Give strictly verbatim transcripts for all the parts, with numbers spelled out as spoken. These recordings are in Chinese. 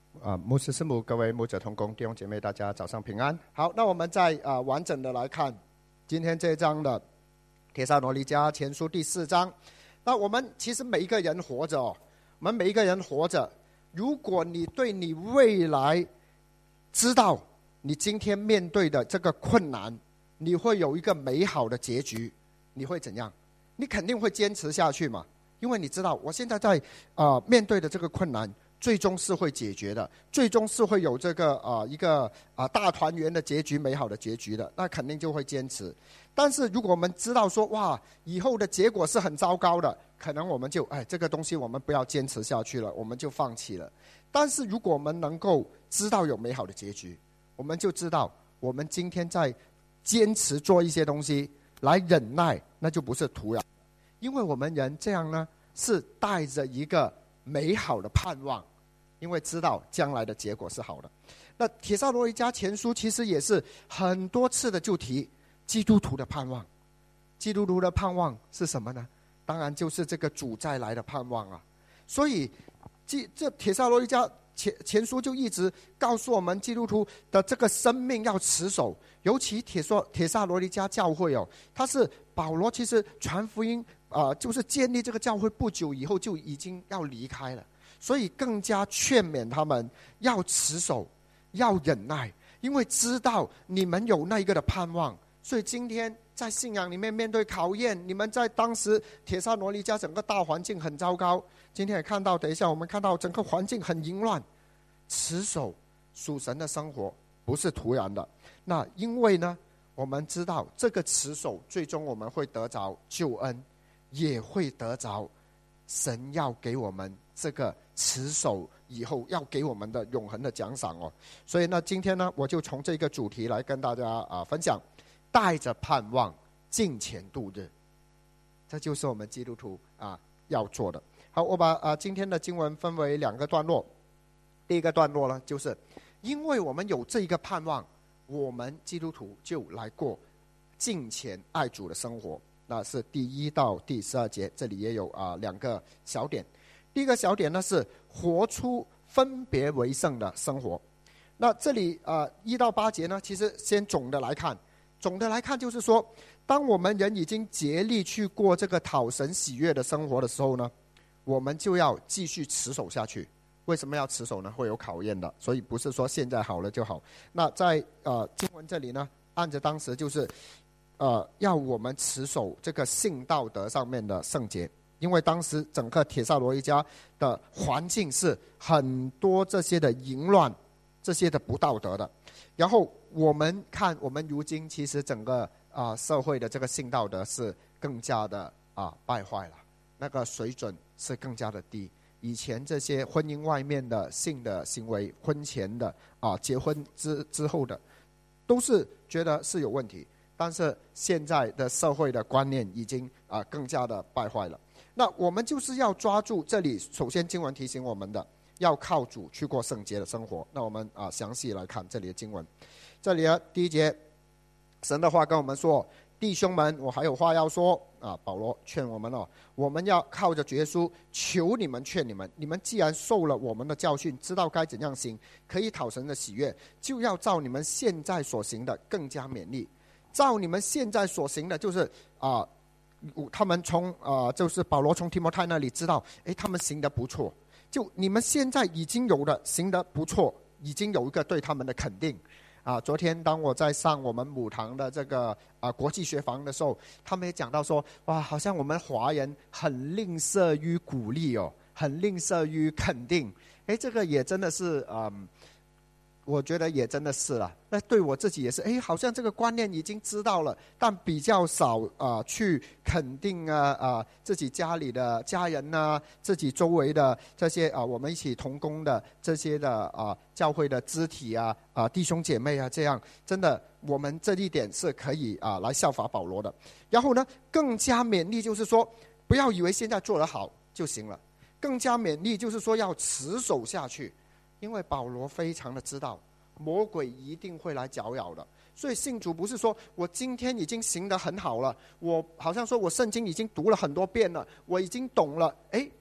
啊，牧师师母，各位牧者同工弟兄姐妹，大家早上平安。好，那我们再啊完整的来看今天这一章的帖撒罗尼迦前书第四章。那我们其实每一个人活着哦，我们每一个人活着，如果你对你未来知道你今天面对的这个困难，你会有一个美好的结局，你会怎样？你肯定会坚持下去嘛，因为你知道我现在在啊、呃、面对的这个困难最终是会解决的，最终是会有这个啊、呃、一个啊、呃、大团圆的结局，美好的结局的，那肯定就会坚持。但是如果我们知道说哇以后的结果是很糟糕的，可能我们就哎这个东西我们不要坚持下去了，我们就放弃了。但是如果我们能够知道有美好的结局，我们就知道我们今天在坚持做一些东西来忍耐，那就不是徒然，因为我们人这样呢是带着一个美好的盼望，因为知道将来的结果是好的。那帖撒罗尼迦前书其实也是很多次的就提基督徒的盼望。基督徒的盼望是什么呢？当然就是这个主再来的盼望啊。所以这帖撒罗尼迦前前书就一直告诉我们基督徒的这个生命要持守，尤其帖撒帖撒罗尼迦教会哦，他是保罗其实传福音啊、呃，就是建立这个教会不久以后就已经要离开了，所以更加劝勉他们要持守，要忍耐，因为知道你们有那一个的盼望。所以今天在信仰里面面对考验，你们在当时帖撒罗尼迦整个大环境很糟糕，今天也看到，等一下我们看到整个环境很淫乱，持守属神的生活不是徒然的。那因为呢我们知道这个持守最终我们会得着救恩，也会得着神要给我们这个持守以后要给我们的永恒的奖赏哦。所以呢今天呢我就从这个主题来跟大家啊分享，带着盼望敬虔度日，这就是我们基督徒啊要做的。好，我把啊今天的经文分为两个段落。第一个段落呢，就是因为我们有这一个盼望，我们基督徒就来过敬虔爱主的生活。那是第一到第十二节，这里也有啊两个小点。第一个小点呢是活出分别为圣的生活。那这里啊一到八节呢，其实先总的来看。总的来看就是说，当我们人已经竭力去过这个讨神喜悦的生活的时候呢，我们就要继续持守下去。为什么要持守呢？会有考验的，所以不是说现在好了就好。那在呃经文这里呢，按着当时就是呃要我们持守这个性道德上面的圣洁，因为当时整个帖撒罗尼迦的环境是很多这些的淫乱，这些的不道德的。然后我们看我们如今其实整个啊、呃、社会的这个性道德是更加的啊、呃、败坏了，那个水准是更加的低。以前这些婚姻外面的性的行为，婚前的啊结婚之之后的，都是觉得是有问题，但是现在的社会的观念已经啊更加的败坏了。那我们就是要抓住这里，首先经文提醒我们的，要靠主去过圣洁的生活。那我们啊详细来看这里的经文。这里的第一节，神的话跟我们说，弟兄们，我还有话要说啊！保罗劝我们哦，我们要靠着主耶稣，求你们劝你们，你们既然受了我们的教训，知道该怎样行，可以讨神的喜悦，就要照你们现在所行的更加勉励。照你们现在所行的，就是啊，他们从啊，就是保罗从提摩太那里知道，哎，他们行得不错。就你们现在已经有的行得不错，已经有一个对他们的肯定。啊，昨天当我在上我们母堂的这个啊国际学房的时候，他们也讲到说，哇，好像我们华人很吝啬于鼓励哦，很吝啬于肯定。哎，这个也真的是嗯，我觉得也真的是了。那对我自己也是，哎，好像这个观念已经知道了，但比较少啊、呃、去肯定啊啊、呃、自己家里的家人啊，自己周围的这些啊、呃、我们一起同工的这些的啊、呃、教会的肢体啊啊、呃、弟兄姐妹啊，这样真的我们这一点是可以啊、呃、来效法保罗的。然后呢，更加勉励就是说，不要以为现在做得好就行了，更加勉励就是说要持守下去。因为保罗非常的知道魔鬼一定会来搅扰的，所以信主不是说我今天已经行得很好了，我好像说我圣经已经读了很多遍了，我已经懂了，诶，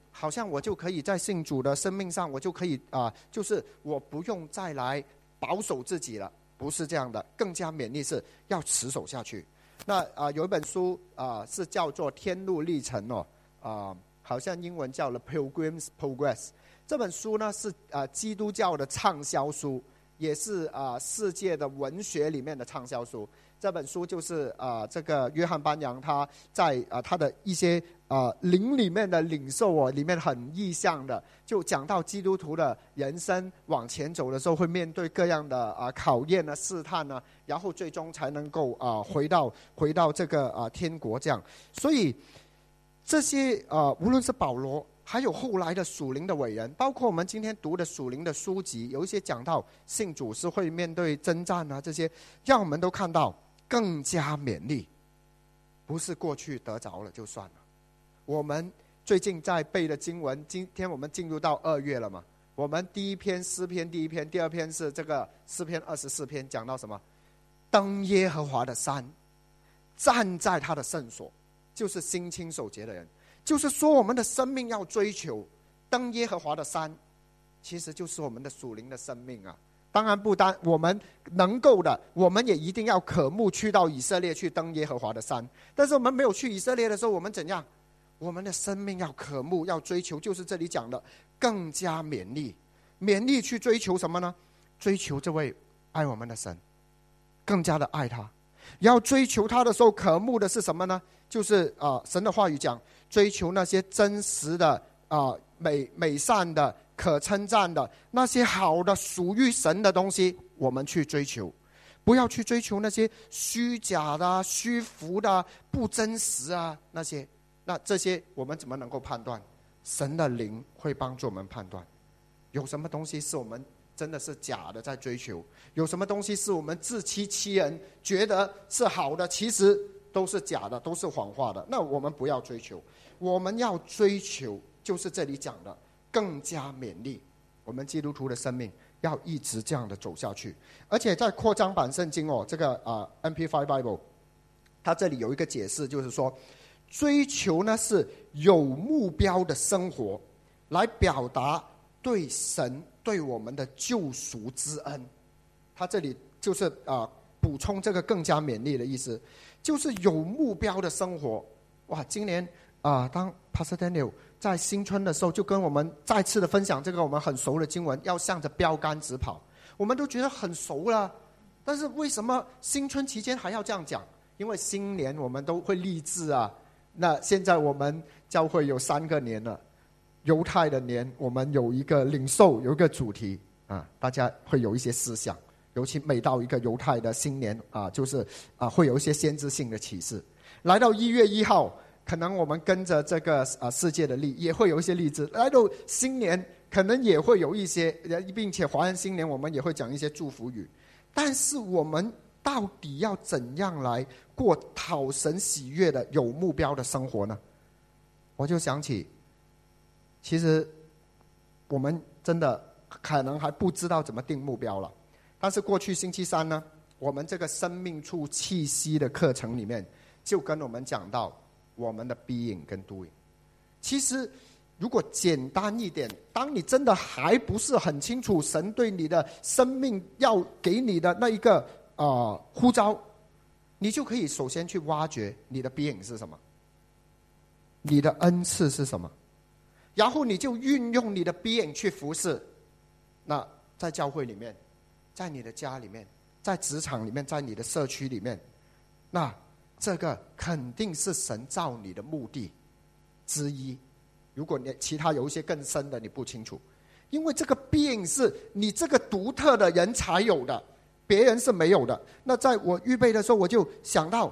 好像我就可以在信主的生命上，我就可以啊、呃，就是我不用再来保守自己了，不是这样的，更加勉励是要持守下去。那啊、呃，有一本书啊、呃，是叫做《天路历程》哦，啊、呃，好像英文叫《The Pilgrim's Progress》。这本书呢是啊、呃、基督教的畅销书，也是啊、呃、世界的文学里面的畅销书。这本书就是啊、呃、这个约翰班扬他在啊、呃、他的一些啊灵里面的领受哦，里面很意象的，就讲到基督徒的人生往前走的时候，会面对各样的啊、呃、考验啊、试探啊，然后最终才能够啊、呃、回到回到这个啊、呃、天国这样。所以这些啊、呃、无论是保罗，还有后来的属灵的伟人，包括我们今天读的属灵的书籍，有一些讲到信主是会面对征战啊，这些让我们都看到更加勉励，不是过去得着了就算了。我们最近在背的经文，今天我们进入到二月了嘛，我们第一篇诗篇第一篇，第二篇是这个诗篇二十四篇，讲到什么？登耶和华的山，站在他的圣所，就是心清守节的人。就是说我们的生命要追求登耶和华的山，其实就是我们的属灵的生命啊。当然不单我们能够的，我们也一定要渴慕去到以色列去登耶和华的山。但是我们没有去以色列的时候，我们怎样？我们的生命要渴慕，要追求，就是这里讲的更加勉励。勉励去追求什么呢？追求这位爱我们的神，更加的爱他。要追求他的时候，渴慕的是什么呢？就是啊、呃，神的话语讲，追求那些真实的啊、呃、美美善的、可称赞的那些好的属于神的东西，我们去追求，不要去追求那些虚假的、虚浮的、不真实啊那些。那这些我们怎么能够判断？神的灵会帮助我们判断，有什么东西是我们真的是假的在追求，有什么东西是我们自欺欺人觉得是好的，其实都是假的，都是谎话的。那我们不要追求，我们要追求就是这里讲的更加勉励我们基督徒的生命，要一直这样的走下去。而且在扩张版圣经哦，这个啊、呃、M P 五 Bible， 它这里有一个解释，就是说追求呢是有目标的生活，来表达对神对我们的救赎之恩。他这里就是啊、呃、补充这个更加勉励的意思，就是有目标的生活。哇，今年啊、呃，当 Pastor Daniel 在新春的时候，就跟我们再次的分享这个我们很熟的经文，要向着标杆直跑。我们都觉得很熟了，但是为什么新春期间还要这样讲？因为新年我们都会立志啊。那现在我们教会有三个年了，犹太的年我们有一个领受，有一个主题啊，大家会有一些思想，尤其每到一个犹太的新年啊，就是啊会有一些先知性的启示。来到一月一号，可能我们跟着这个啊世界的历也会有一些例子。来到新年，可能也会有一些，并且华人新年我们也会讲一些祝福语。但是我们到底要怎样来过讨神喜悦的有目标的生活呢？我就想起，其实我们真的可能还不知道怎么定目标了。但是过去星期三呢，我们这个生命处气息的课程里面，就跟我们讲到我们的 being 跟 doing。其实如果简单一点，当你真的还不是很清楚神对你的生命要给你的那一个呃呼召，你就可以首先去挖掘你的 being 是什么，你的恩赐是什么，然后你就运用你的 being 去服侍。那在教会里面，在你的家里面，在职场里面，在你的社区里面，那这个肯定是神造你的目的之一。如果你其他有一些更深的你不清楚，因为这个 being 是你这个独特的人才有的，别人是没有的。那在我预备的时候，我就想到，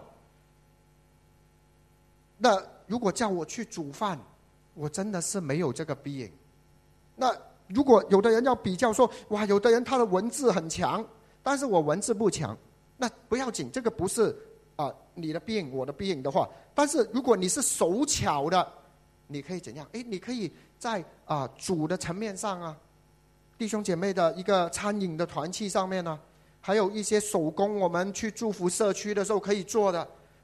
那如果叫我去煮饭，我真的是没有这个 being。那如果有的人要比较说，哇，有的人他的文字很强，但是我文字不强，那不要紧，这个不是啊、呃、你的 being 我的 being 的话。但是如果你是手巧的，你可以怎样？诶，你可以在啊、呃、主的层面上啊，弟兄姐妹的一个餐饮的团契上面呢、啊，还有一些手工，我们去祝福社区的时候可以做的，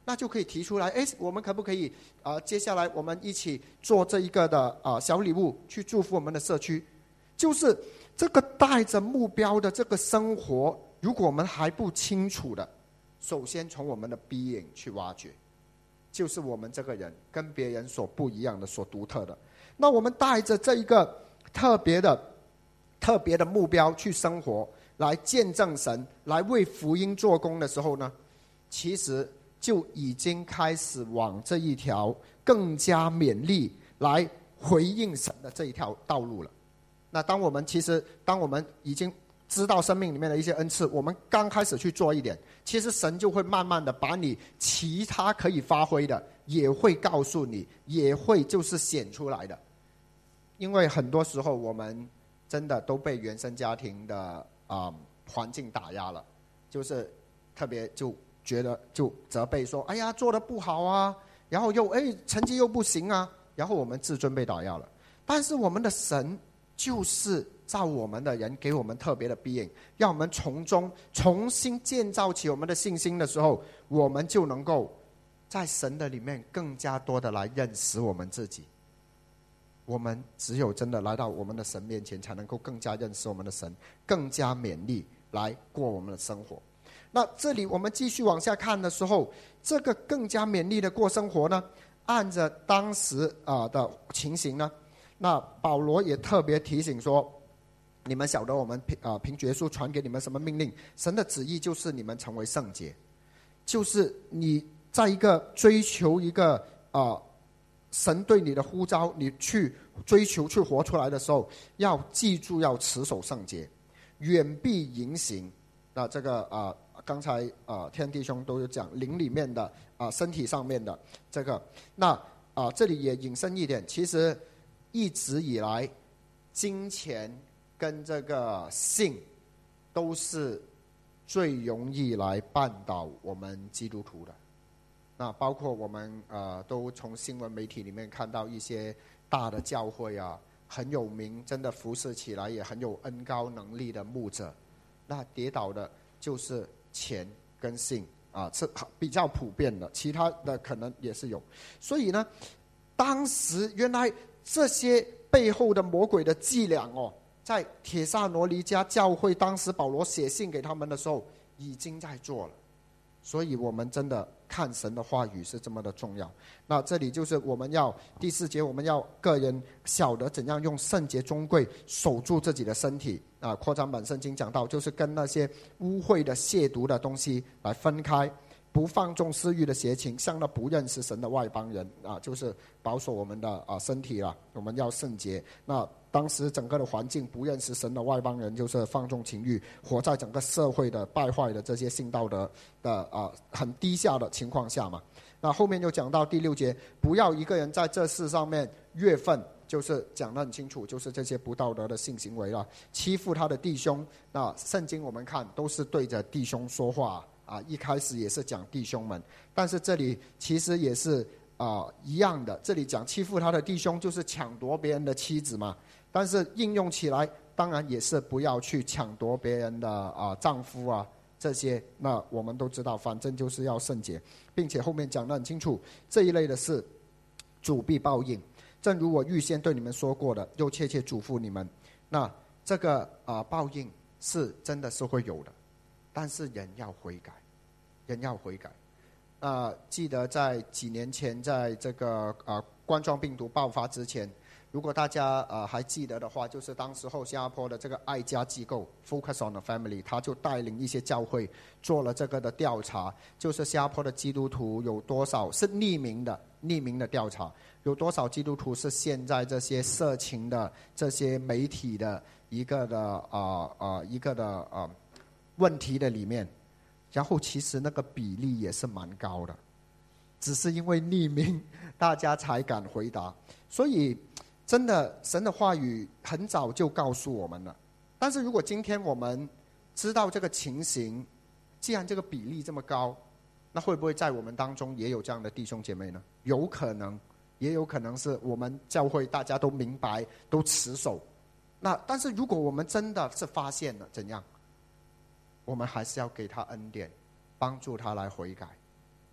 那就可以提出来，哎，我们可不可以啊、呃？接下来我们一起做这一个的啊、呃、小礼物，去祝福我们的社区。就是这个带着目标的这个生活，如果我们还不清楚的，首先从我们的 being 去挖掘，就是我们这个人跟别人所不一样的、所独特的。那我们带着这一个特别的、特别的目标去生活，来见证神，来为福音做工的时候呢，其实就已经开始往这一条更加勉励来回应神的这一条道路了。那当我们其实当我们已经知道生命里面的一些恩赐，我们刚开始去做一点，其实神就会慢慢的把你其他可以发挥的也会告诉你，也会就是显出来的。因为很多时候我们真的都被原生家庭的啊、呃、环境打压了，就是特别就觉得就责备说，哎呀做得不好啊，然后又哎成绩又不行啊，然后我们自尊被打压了。但是我们的神就是造我们的人，给我们特别的 being， 让我们从中重新建造起我们的信心的时候，我们就能够在神的里面更加多的来认识我们自己。我们只有真的来到我们的神面前，才能够更加认识我们的神，更加勉励来过我们的生活。那这里我们继续往下看的时候，这个更加勉励的过生活呢，按着当时啊的情形呢，那保罗也特别提醒说，你们晓得我们凭啊凭决书传给你们什么命令？神的旨意就是你们成为圣洁，就是你在一个追求一个啊、呃、神对你的呼召，你去追求去活出来的时候，要记住要持守圣洁，远避淫行。那这个啊、呃，刚才啊、呃、天弟兄都有讲灵里面的啊、呃、身体上面的这个，那啊、呃、这里也引申一点，其实一直以来，金钱跟这个性都是最容易来绊倒我们基督徒的。那包括我们呃都从新闻媒体里面看到一些大的教会啊，很有名，真的服侍起来也很有恩膏能力的牧者，那跌倒的就是钱跟性啊，是比较普遍的，其他的可能也是有。所以呢，当时原来这些背后的魔鬼的伎俩哦，在帖撒罗尼迦教会，当时保罗写信给他们的时候，已经在做了。所以我们真的看神的话语是这么的重要。那这里就是我们要第四节，我们要个人晓得怎样用圣洁尊贵守住自己的身体啊。扩张版圣经讲到，就是跟那些污秽的亵渎的东西来分开，不放纵私欲的邪情，像那不认识神的外邦人啊，就是保守我们的啊身体啦，我们要圣洁。那当时整个的环境，不认识神的外邦人就是放纵情欲，活在整个社会的败坏的这些性道德的啊很低下的情况下嘛。那后面又讲到第六节，不要一个人在这事上面越分，就是讲得很清楚，就是这些不道德的性行为了，欺负他的弟兄。那圣经我们看都是对着弟兄说话啊，一开始也是讲弟兄们，但是这里其实也是啊一样的，这里讲欺负他的弟兄就是抢夺别人的妻子嘛。但是应用起来，当然也是不要去抢夺别人的啊丈夫啊这些。那我们都知道，反正就是要圣洁，并且后面讲得很清楚，这一类的事，主必报应。正如我预先对你们说过的，又切切嘱咐你们。那这个啊报应是真的是会有的，但是人要悔改，人要悔改。啊，记得在几年前，在这个啊冠状病毒爆发之前。如果大家呃还记得的话，就是当时候新加坡的这个爱家机构 Focus on the Family， 他就带领一些教会做了这个的调查，就是新加坡的基督徒有多少是匿名的匿名的调查，有多少基督徒是陷在这些色情的这些媒体的一个的啊啊、呃呃、一个的啊、呃、问题的里面，然后其实那个比例也是蛮高的，只是因为匿名，大家才敢回答，所以。真的，神的话语很早就告诉我们了。但是如果今天我们知道这个情形，既然这个比例这么高，那会不会在我们当中也有这样的弟兄姐妹呢？有可能，也有可能是我们教会大家都明白，都持守。那但是如果我们真的是发现了怎样，我们还是要给他恩典，帮助他来悔改，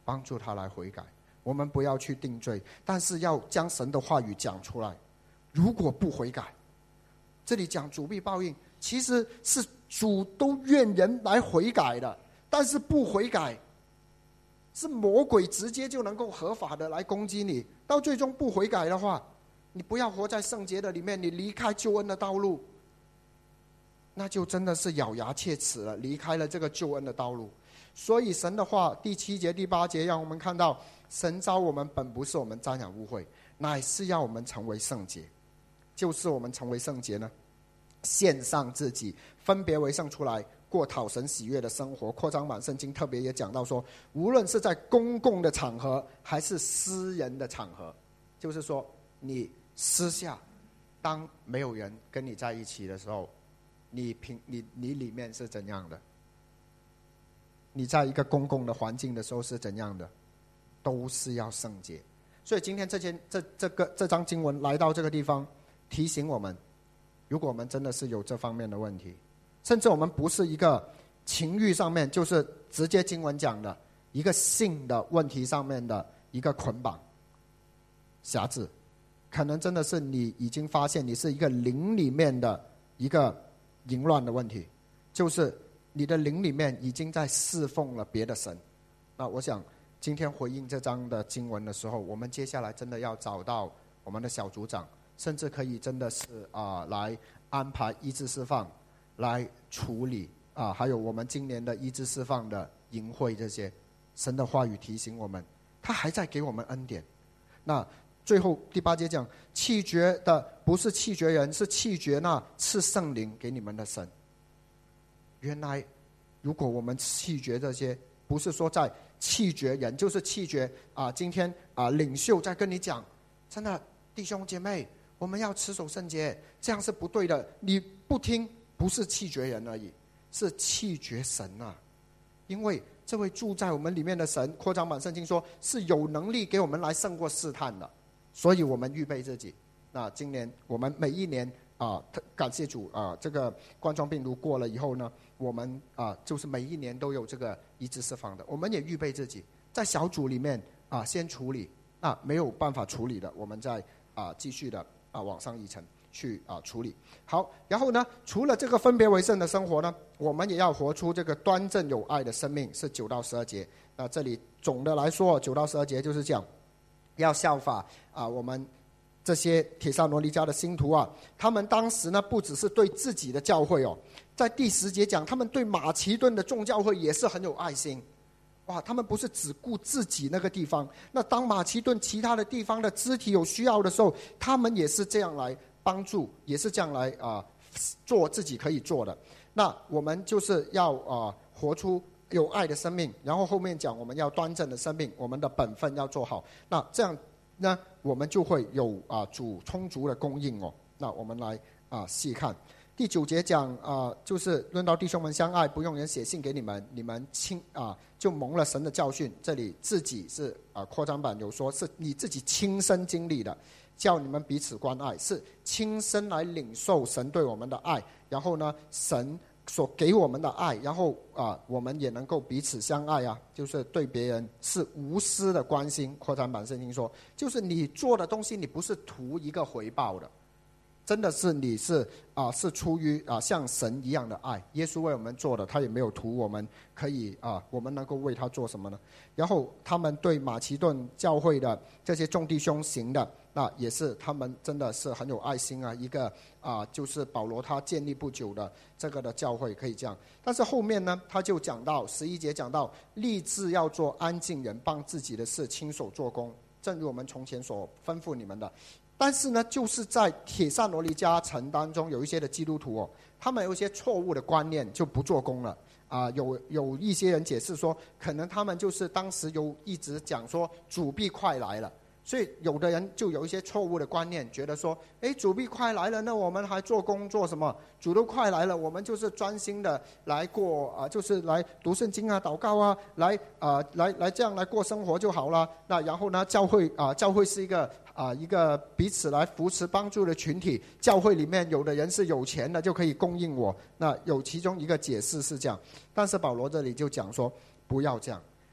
帮助他来悔改。我们不要去定罪，但是要将神的话语讲出来。如果不悔改，这里讲主必报应，其实是主都愿人来悔改的，但是不悔改，是魔鬼直接就能够合法的来攻击你。到最终不悔改的话，你不要活在圣洁的里面，你离开救恩的道路，那就真的是咬牙切齿了，离开了这个救恩的道路。所以神的话第七节第八节让我们看到，神召我们本不是我们瞻仰污秽，乃是要我们成为圣洁。就是我们成为圣洁呢，献上自己，分别为圣出来，过讨神喜悦的生活。扩张版圣经特别也讲到说，无论是在公共的场合还是私人的场合，就是说你私下当没有人跟你在一起的时候，你平你你里面是怎样的？你在一个公共的环境的时候是怎样的？都是要圣洁。所以今天这件这这个这章经文来到这个地方，提醒我们，如果我们真的是有这方面的问题，甚至我们不是一个情欲上面，就是直接经文讲的一个性的问题上面的一个捆绑辖制，可能真的是你已经发现你是一个灵里面的一个淫乱的问题，就是你的灵里面已经在侍奉了别的神。那我想今天回应这章的经文的时候，我们接下来真的要找到我们的小组长，甚至可以真的是啊、呃、来安排医治释放，来处理啊、呃，还有我们今年的医治释放的营会，这些神的话语提醒我们，他还在给我们恩典。那最后第八节讲，弃绝的不是弃绝人，是弃绝那赐圣灵给你们的神。原来如果我们弃绝这些，不是说在弃绝人，就是弃绝啊、呃！今天啊、呃，领袖在跟你讲，真的弟兄姐妹，我们要持守圣洁，这样是不对的。你不听，不是弃绝人而已，是弃绝神啊！因为这位住在我们里面的神，扩张版圣经说是有能力给我们来胜过试探的，所以我们预备自己。那今年我们每一年啊、呃，感谢主啊、呃，这个冠状病毒过了以后呢，我们啊、呃、就是每一年都有这个医治释放的，我们也预备自己在小组里面啊、呃、先处理啊，没有办法处理的，我们再啊、呃、继续的啊、呃、往上一层去啊、呃、处理。好，然后呢，除了这个分别为圣的生活呢，我们也要活出这个端正有爱的生命，是九到十二节。那这里总的来说，九到十二节就是讲要效法啊、呃、我们这些帖撒罗尼迦的信徒啊，他们当时呢不只是对自己的教会哦，在第十节讲，他们对马其顿的众教会也是很有爱心。哇，他们不是只顾自己那个地方，那当马其顿其他的地方的肢体有需要的时候，他们也是这样来帮助，也是这样来啊、呃、做自己可以做的。那我们就是要啊、呃、活出有爱的生命，然后后面讲我们要端正的生命，我们的本分要做好。那这样那我们就会有啊、呃、主充足的供应哦。那我们来啊、呃、细看第九节讲啊、呃，就是论到弟兄们相爱，不用人写信给你们，你们亲啊、呃、就蒙了神的教训。这里自己是啊、呃、扩张版有说是你自己亲身经历的，叫你们彼此关爱，是亲身来领受神对我们的爱，然后呢神所给我们的爱，然后啊、呃、我们也能够彼此相爱啊，就是对别人是无私的关心。扩展版圣经说，就是你做的东西你不是图一个回报的，真的是你是啊、呃、是出于啊、呃、像神一样的爱。耶稣为我们做的，他也没有图我们可以啊、呃、我们能够为他做什么呢？然后他们对马其顿教会的这些众弟兄行的，那也是他们真的是很有爱心啊，一个啊、呃、就是保罗他建立不久的这个的教会可以这样。但是后面呢，他就讲到十一节讲到立志要做安静人，帮自己的事亲手做工，正如我们从前所吩咐你们的。但是呢，就是在帖撒罗尼迦城当中有一些的基督徒哦，他们有一些错误的观念，就不做工了啊、呃。有有一些人解释说，可能他们就是当时有一直讲说主必快来了，所以有的人就有一些错误的观念，觉得说，哎，主必快来了，那我们还做工做什么？主都快来了，我们就是专心的来过啊、呃，就是来读圣经啊、祷告啊，来啊、呃、来来这样来过生活就好了。那然后呢，教会啊、呃，教会是一个啊、呃、一个彼此来扶持帮助的群体。教会里面有的人是有钱的，就可以供应我。那有其中一个解释是这样，但是保罗这里就讲说，不要这样。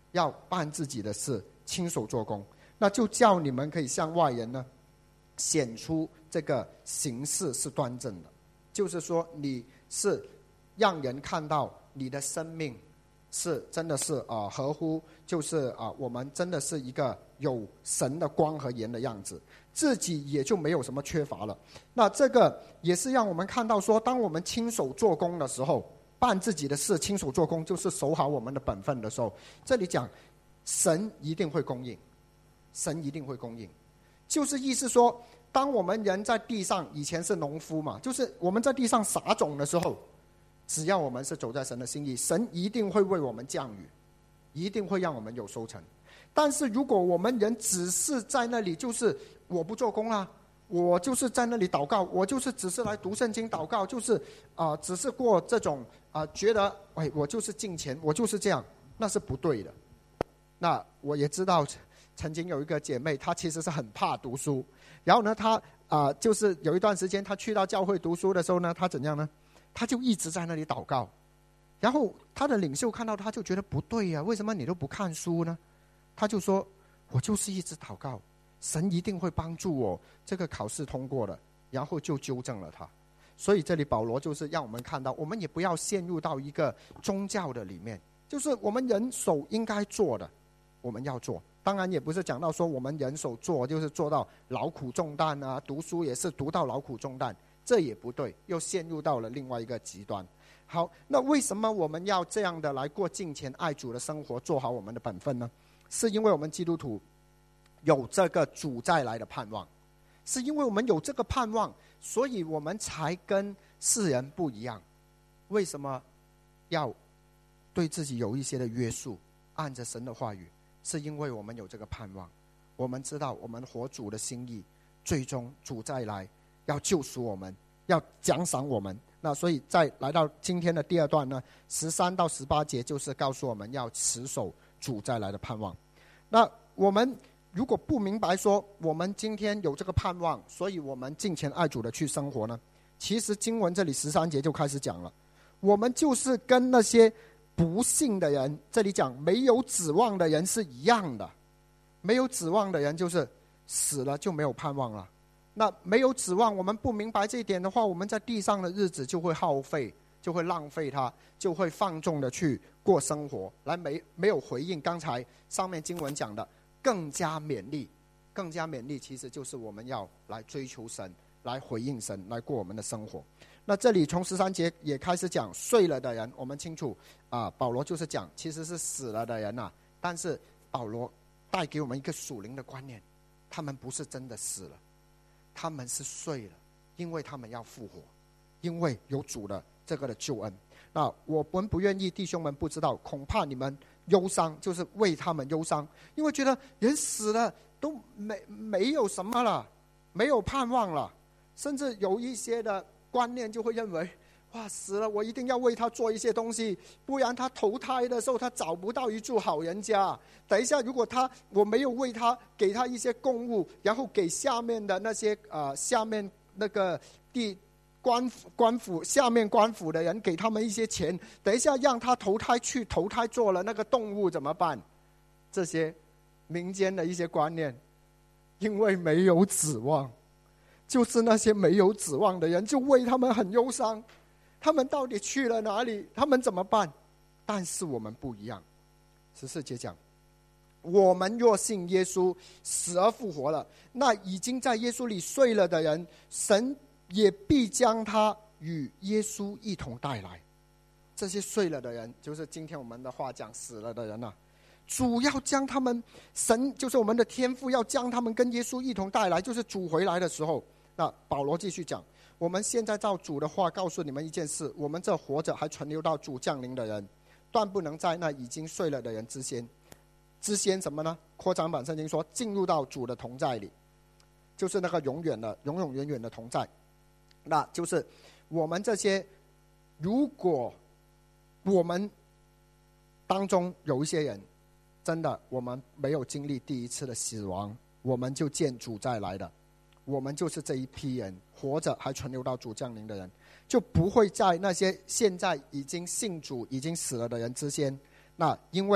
要办自己的事，亲手做工，那就叫你们可以向外人呢显出这个形式是端正的，就是说你是让人看到你的生命是真的是啊、呃、合乎，就是啊、呃、我们真的是一个有神的光和盐的样子，自己也就没有什么缺乏了。那这个也是让我们看到说，当我们亲手做工的时候，办自己的事，亲手做工，就是守好我们的本分的时候，这里讲神一定会供应，神一定会供应，就是意思说，当我们人在地上，以前是农夫嘛，就是我们在地上撒种的时候，只要我们是走在神的心意，神一定会为我们降雨，一定会让我们有收成。但是如果我们人只是在那里，就是我不做工啊，我就是在那里祷告，我就是只是来读圣经祷告，就是啊、呃，只是过这种啊、呃，觉得哎，我就是敬虔，我就是这样，那是不对的。那我也知道，曾经有一个姐妹，她其实是很怕读书，然后呢，她啊、呃，就是有一段时间，她去到教会读书的时候呢，她怎样呢？她就一直在那里祷告，然后她的领袖看到她就觉得不对呀、啊，为什么你都不看书呢？她就说：“我就是一直祷告。”神一定会帮助我这个考试通过了，然后就纠正了他。所以这里保罗就是让我们看到，我们也不要陷入到一个宗教的里面，就是我们人手应该做的我们要做，当然也不是讲到说我们人手做就是做到劳苦重担啊，读书也是读到劳苦重担，这也不对，又陷入到了另外一个极端。好，那为什么我们要这样的来过敬虔爱主的生活，做好我们的本分呢？是因为我们基督徒有这个主再来的盼望，是因为我们有这个盼望，所以我们才跟世人不一样。为什么要对自己有一些的约束，按着神的话语？是因为我们有这个盼望，我们知道我们活主的心意，最终主再来要救赎我们，要奖赏我们。那所以在来到今天的第二段呢，十三到十八节就是告诉我们要持守主再来的盼望。那我们如果不明白说我们今天有这个盼望，所以我们敬虔爱主的去生活呢，其实经文这里十三节就开始讲了，我们就是跟那些不信的人，这里讲没有指望的人是一样的。没有指望的人就是死了就没有盼望了。那没有指望，我们不明白这一点的话，我们在地上的日子就会耗费，就会浪费它，就会放纵的去过生活，来没没有回应刚才上面经文讲的更加勉励，更加勉励其实就是我们要来追求神，来回应神，来过我们的生活。那这里从十三节也开始讲睡了的人，我们清楚啊，保罗就是讲其实是死了的人啊，但是保罗带给我们一个属灵的观念，他们不是真的死了，他们是睡了，因为他们要复活，因为有主的这个的救恩。那我们不愿意弟兄们不知道，恐怕你们忧伤，就是为他们忧伤，因为觉得人死了都没没有什么了，没有盼望了，甚至有一些的观念就会认为，哇，死了我一定要为他做一些东西，不然他投胎的时候他找不到一处好人家。等一下如果他我没有为他给他一些供物，然后给下面的那些呃下面那个地官府官府下面官府的人给他们一些钱，等一下让他投胎去投胎做了那个动物怎么办？这些民间的一些观念，因为没有指望，就是那些没有指望的人就为他们很忧伤，他们到底去了哪里？他们怎么办？但是我们不一样。十四节讲，我们若信耶稣死而复活了，那已经在耶稣里睡了的人，神也必将他与耶稣一同带来。这些睡了的人，就是今天我们的话讲死了的人啊，主要将他们，神就是我们的天父，要将他们跟耶稣一同带来，就是主回来的时候。那保罗继续讲，我们现在照主的话告诉你们一件事，我们这活着还存留到主降临的人，断不能在那已经睡了的人之先。之先什么呢？扩张版圣经说进入到主的同在里，就是那个永远的永永远远的同在。那就是我们这些，如果我们当中有一些人真的我们没有经历第一次的死亡，我们就见主再来的，我们就是这一批人，活着还存留到主降临的人，就不会在那些现在已经信主已经死了的人之间。那因为呢，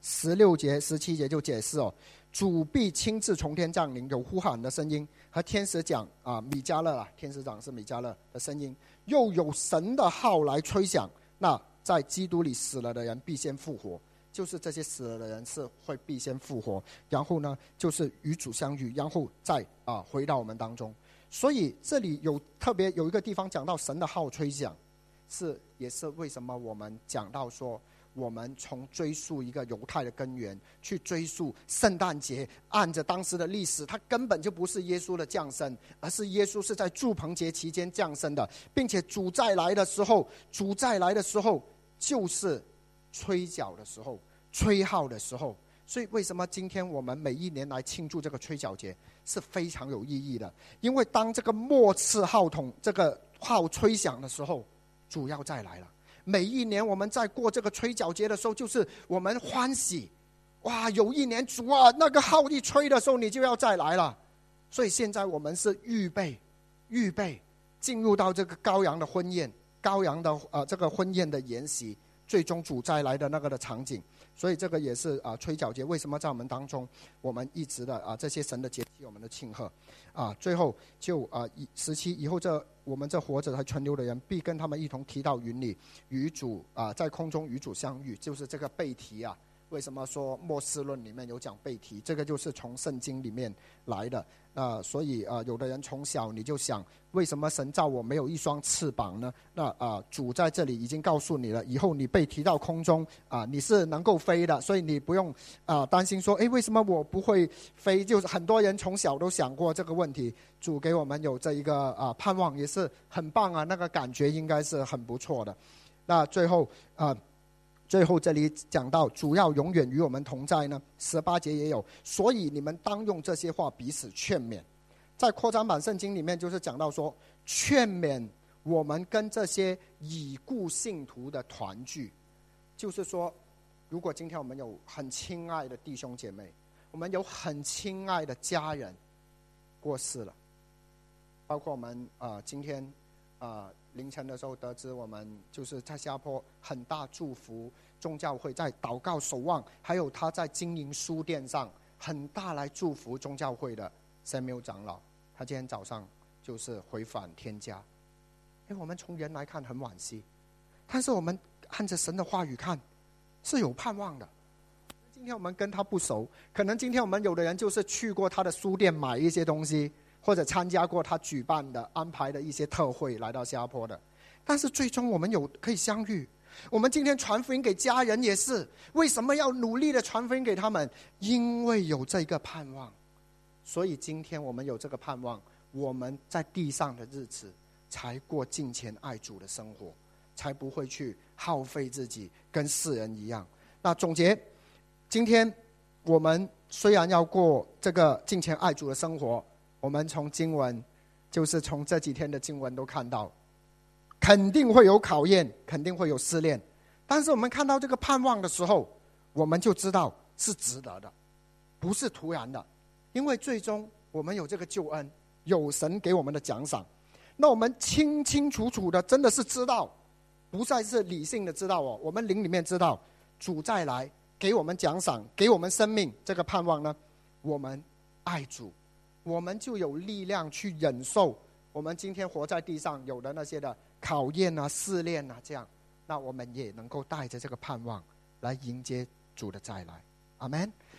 十六节、十七节就解释哦，主必亲自从天降临，有呼喊的声音，和天使讲啊，米迦勒啊，天使长是米迦勒的声音，又有神的号来吹响。那在基督里死了的人必先复活，就是这些死了的人是会必先复活，然后呢，就是与主相遇，然后再啊回到我们当中。所以这里有特别有一个地方讲到神的号吹响，是也是为什么我们讲到说，我们从追溯一个犹太的根源去追溯圣诞节，按着当时的历史，它根本就不是耶稣的降生，而是耶稣是在住棚节期间降生的，并且主再来的时候，主再来的时候就是吹角的时候，吹号的时候。所以为什么今天我们每一年来庆祝这个吹角节是非常有意义的？因为当这个末次号筒这个号吹响的时候，主要再来了。每一年我们在过这个吹角节的时候，就是我们欢喜，哇，有一年主啊，那个号一吹的时候，你就要再来了。所以现在我们是预备，预备进入到这个羔羊的婚宴，羔羊的呃这个婚宴的筵席，最终主再来的那个的场景。所以这个也是啊，吹角节为什么在我们当中，我们一直的啊这些神的节期，我们的庆贺啊。最后就啊十七以后这我们这活着还存留的人，必跟他们一同提到云里，与主啊在空中与主相遇，就是这个背题啊。为什么说末世论里面有讲背题？这个就是从圣经里面来的。那、呃、所以啊、呃，有的人从小你就想，为什么神造我没有一双翅膀呢？那啊、呃，主在这里已经告诉你了，以后你被提到空中啊、呃，你是能够飞的，所以你不用啊、呃、担心说，哎，为什么我不会飞？就是很多人从小都想过这个问题。主给我们有这一个啊、呃、盼望，也是很棒啊，那个感觉应该是很不错的。那最后啊。呃最后这里讲到主要永远与我们同在呢，十八节也有，所以你们当用这些话彼此劝勉。在扩张版圣经里面就是讲到说，劝勉我们跟这些已故信徒的团聚，就是说如果今天我们有很亲爱的弟兄姐妹，我们有很亲爱的家人过世了，包括我们啊、呃、今天啊、呃凌晨的时候得知，我们就是在新加坡很大祝福宗教会在祷告守望，还有他在经营书店上很大来祝福宗教会的 Samuel 长老，他今天早上就是回返天家。因为我们从人来看很惋惜，但是我们按着神的话语看是有盼望的。今天我们跟他不熟，可能今天我们有的人就是去过他的书店买一些东西，或者参加过他举办的安排的一些特会来到新加坡的，但是最终我们有可以相遇。我们今天传福音给家人也是，为什么要努力的传福音给他们？因为有这个盼望。所以今天我们有这个盼望，我们在地上的日子才过敬虔爱主的生活，才不会去耗费自己跟世人一样。那总结，今天我们虽然要过这个敬虔爱主的生活，我们从经文，就是从这几天的经文都看到，肯定会有考验，肯定会有试炼，但是我们看到这个盼望的时候，我们就知道是值得的，不是突然的，因为最终我们有这个救恩，有神给我们的奖赏，那我们清清楚楚的真的是知道，不再是理性的知道哦，我们灵里面知道主再来给我们奖赏，给我们生命，这个盼望呢，我们爱主，我们就有力量去忍受我们今天活在地上有的那些的考验啊、试炼啊，这样，那我们也能够带着这个盼望来迎接主的再来。阿们。